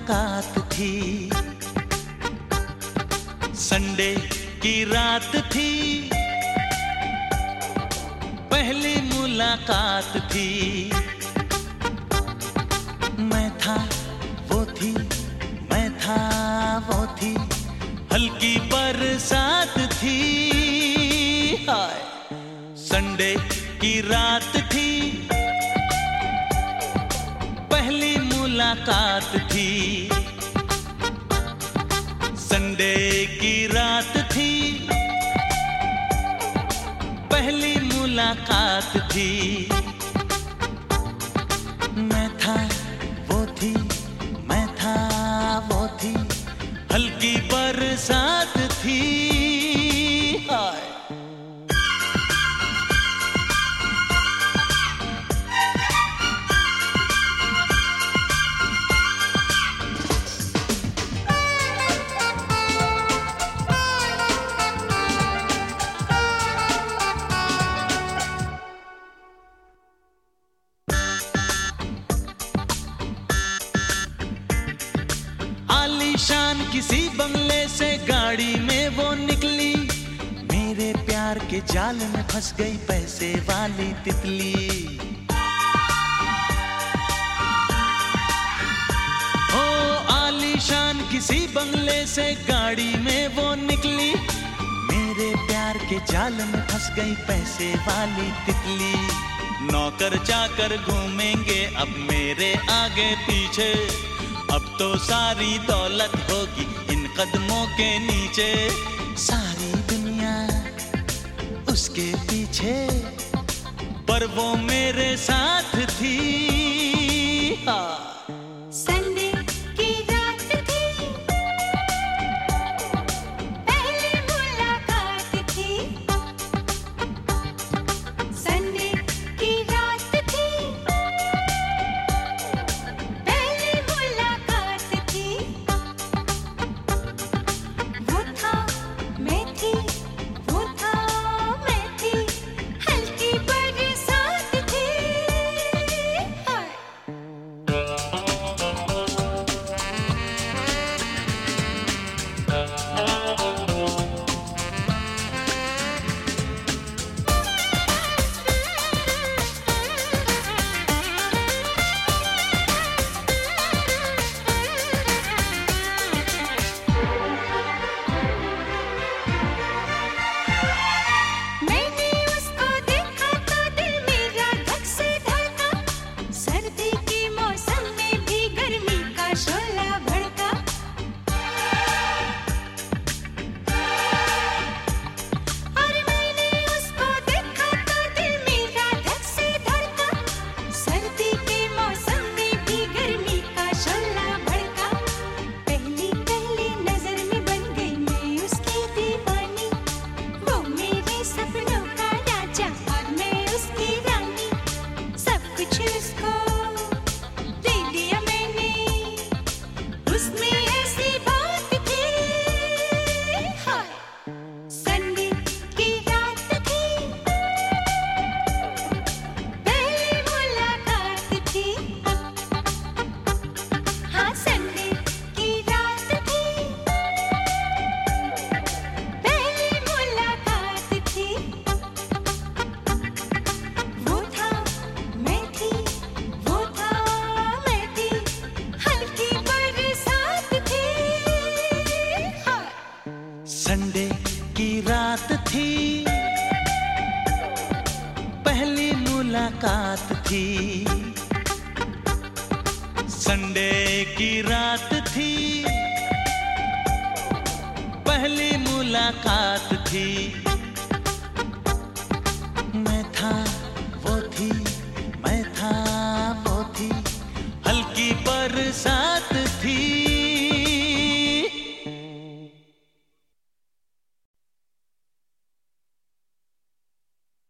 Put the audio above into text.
मुलाकात थी, संडे की रात थी, पहली मुलाकात थी। मैं था वो थी, मैं था वो थी, हल्की बरसात थी। हाय संडे की रात थी, पहली मुलाकात थी, संडे की रात थी, पहली मुलाकात थी। मैं था वो थी, मैं था वो थी, हल्की बरसात थी। हाय आलीशान किसी बंगले से गाड़ी में वो निकली, मेरे प्यार के जाल में फंस गई पैसे वाली तितली। ओ आलीशान किसी बंगले से गाड़ी में वो निकली, मेरे प्यार के जाल में फंस गई पैसे वाली तितली। नौकर चाकर घूमेंगे अब मेरे आगे पीछे, अब तो सारी दौलत होगी इन कदमों के नीचे। सारी दुनिया उसके पीछे, पर वो मेरे साथ थी। हाँ संडे की रात थी, पहली मुलाकात थी, संडे की रात थी, पहली मुलाकात थी। वो था मैं थी, वो था मैं थी, हल्की बरसात थी। हाय मैंने उसको देखा तो दिल मेरा धक से धड़का, सर्दी के मौसम में भी गर्मी का शोला भड़का। और मैंने उसको देखा तो दिल मेरा धक से धड़का, सर्दी के मौसम में भी गर्मी का शोला भड़का। पहली पहली नजर में बन गई मैं उसकी दीवानी, वो मेरे सपनों का राजा और मैं उसकी रानी। सब कुछ उसको दे दिया मैंने, उसमें ऐसी बात थी। हाय संडे की रात थी, पहली मुलाकात थी। हाँ संडे की रात थी, पहली मुलाकात थी। वो था मैं थी, वो था मैं थी, हल्की बरसात थी। हाय संडे की रात थी, पहली मुलाकात थी, संडे की रात थी, पहली मुलाकात थी।